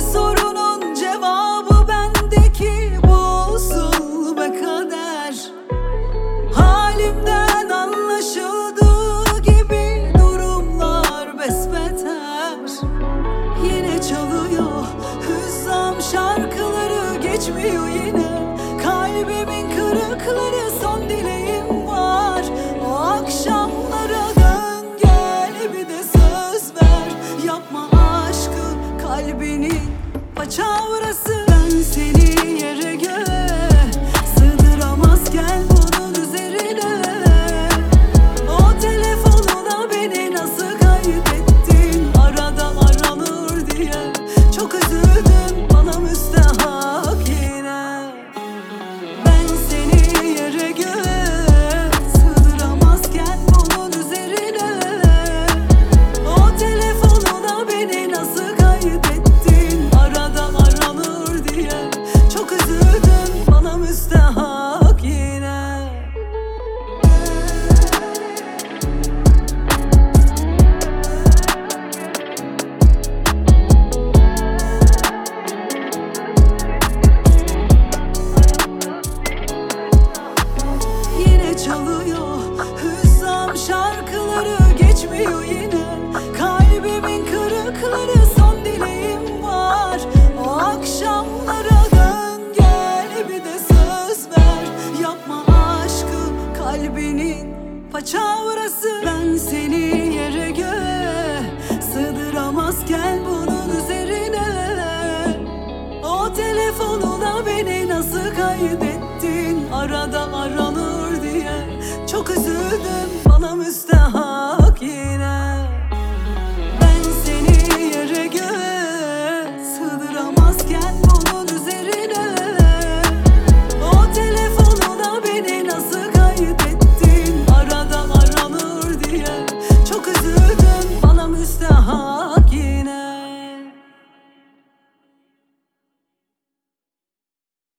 sorunun cevabı bendeki, bu usul be kader. Halimden anlaşıldığı gibi durumlar besbeter. Yine çalıyor hüzzam şarkıları, geçmiyor yine kalbimin kırıkları. Son dileğim var, o akşamlara dön gel, bir de söz ver. Yapma aşkı kalbinin paçavrası. Ben seni yere göğe sığdıramazken bunun üzerine, o telefonuna beni nasıl kaydettin, arada aranır diye çok üzüldüm, bana müstehak yine. Ben seni yere göğe sığdıramazken bunun üzerine, o telefonuna beni nasıl kaydettin, arada aranır diye çok üzüldüm, bana müstehak yine. Yine çalıyor hüzzam şarkıları, geçmiyor yine kalbimin kırıkları. Son dileğim var, o akşamlara dön gel, bir de söz ver. Yapma aşkı kalbinin paçavrası. Ben seni yere göğe sığdıramazken bunun üzerine, o telefonuna beni nasıl kaydettin, arada ara